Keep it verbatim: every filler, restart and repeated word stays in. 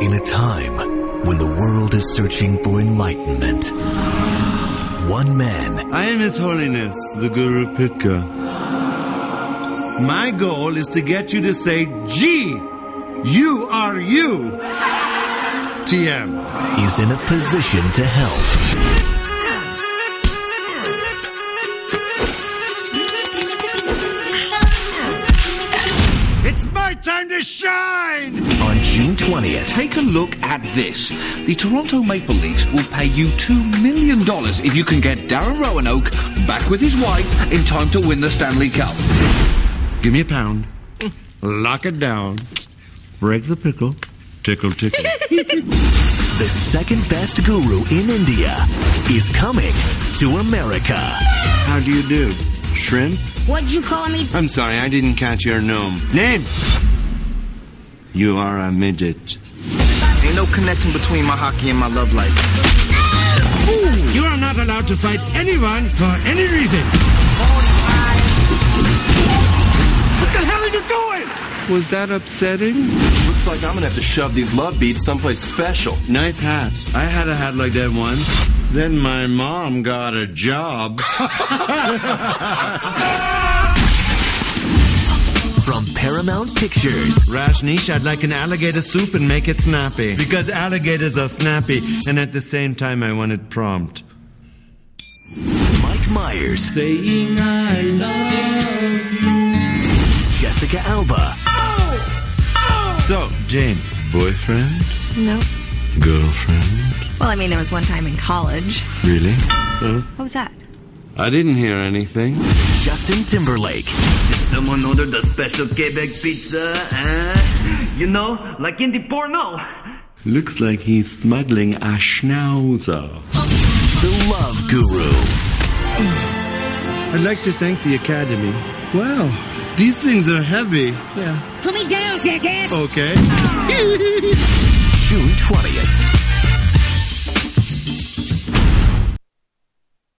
In a time when the world is searching for enlightenment, one man... I am His Holiness, the Guru Pitka. My goal is to get you to say, G, you are you. T M. ...is in a position to help. Time to shine! On June twentieth. Take a look at this. The Toronto Maple Leafs will pay you two million dollars if you can get Darren Roanoke back with his wife in time to win the Stanley Cup. Give me a pound. Lock it down. Break the pickle. Tickle, tickle. The second best guru in India is coming to America. How do you do? Shrimp? What'd you call me? I'm sorry, I didn't catch your name. Name? You are a midget. Ain't no connection between my hockey and my love life. Ooh, you are not allowed to fight anyone for any reason. What the hell are you doing? Was that upsetting? Looks like I'm gonna have to shove these love beads someplace special. Nice hat. I had a hat like that once. Then my mom got a job. From Paramount Pictures. Rajneesh, I'd like an alligator soup and make it snappy. Because alligators are snappy, and at the same time I want it prompt. Mike Myers. Saying I love you. Jessica Alba. Oh! Oh! So, Jane, boyfriend? No. Girlfriend? Well, I mean, there was one time in college. Really? Huh? What was that? I didn't hear anything. Justin Timberlake. Did someone order the special Quebec pizza? Uh, you know, like in the porno. Looks like he's smuggling a schnauzer. The Love Guru. I'd like to thank the Academy. Wow, these things are heavy. Yeah. Put me down, jackass! Okay. June twentieth.